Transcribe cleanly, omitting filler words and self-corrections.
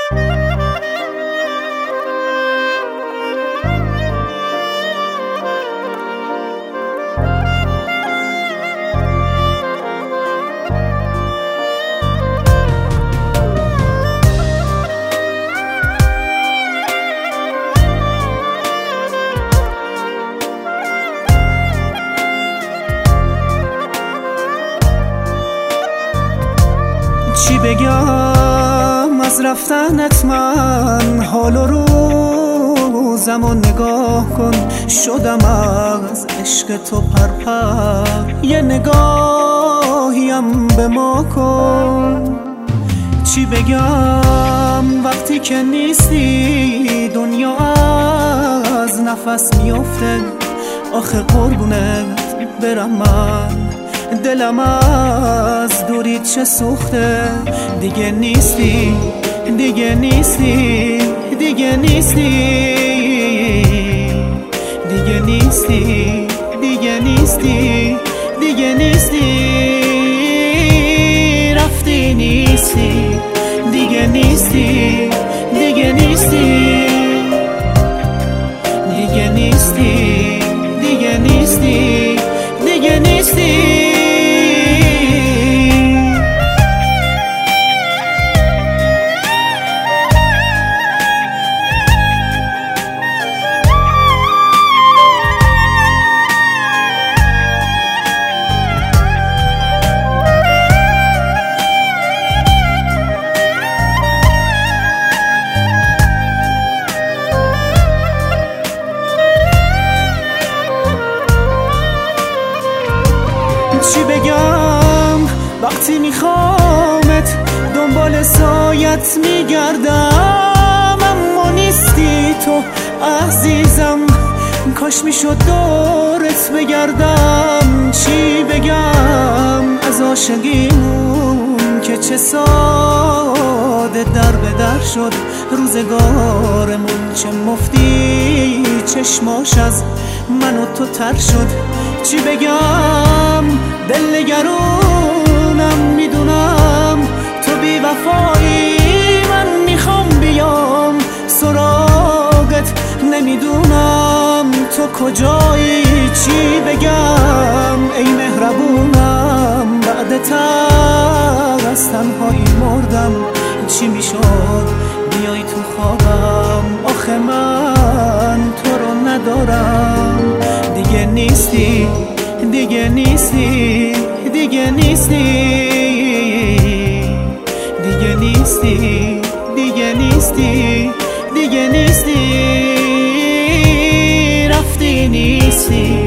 چی بگم از رفتنت؟ من حال و روزم و نگاه کن، شدم از عشق تو پرپر. یه نگاهیم به ما کن. چی بگم وقتی که نیستی؟ دنیا از نفس میفته. آخه قربونت برم من، دلم از دوریت چه سوخته. دیگه نیستی، دیگه نیستی، دیگه نیستی، دیگه نیستی، دیگه نیستی، دیگه نیستی. رفتی نیستی، دیگه نیستی، دیگه نیستی، دیگه نیستی، دیگه نیستی، دیگه نیستی. چی بگم وقتی میخوامت؟ دنبال سایت میگردم اما نیستی تو عزیزم. کاش میشد دورت بگردم. چی بگم از عاشقیمون که چه ساده در به در شد روزگارمون. چه مفتی چشماش از من و تو تر شد. چی بگم دل نگرونم، میدونم تو بی وفایی. من میخوام بیام سراغت، نمیدونم تو کجایی. چی بگم ای مهربونم؟ بعد تر از تنهایی مردم. چی میشد بیای تو خوابم؟ آخه من تو رو ندارم. دیگه نیستی، دیگه نیستی، دیگه نیستی، دیگه نیستی، دیگه نیستی، دیگه نیستی. رفتی نیستی.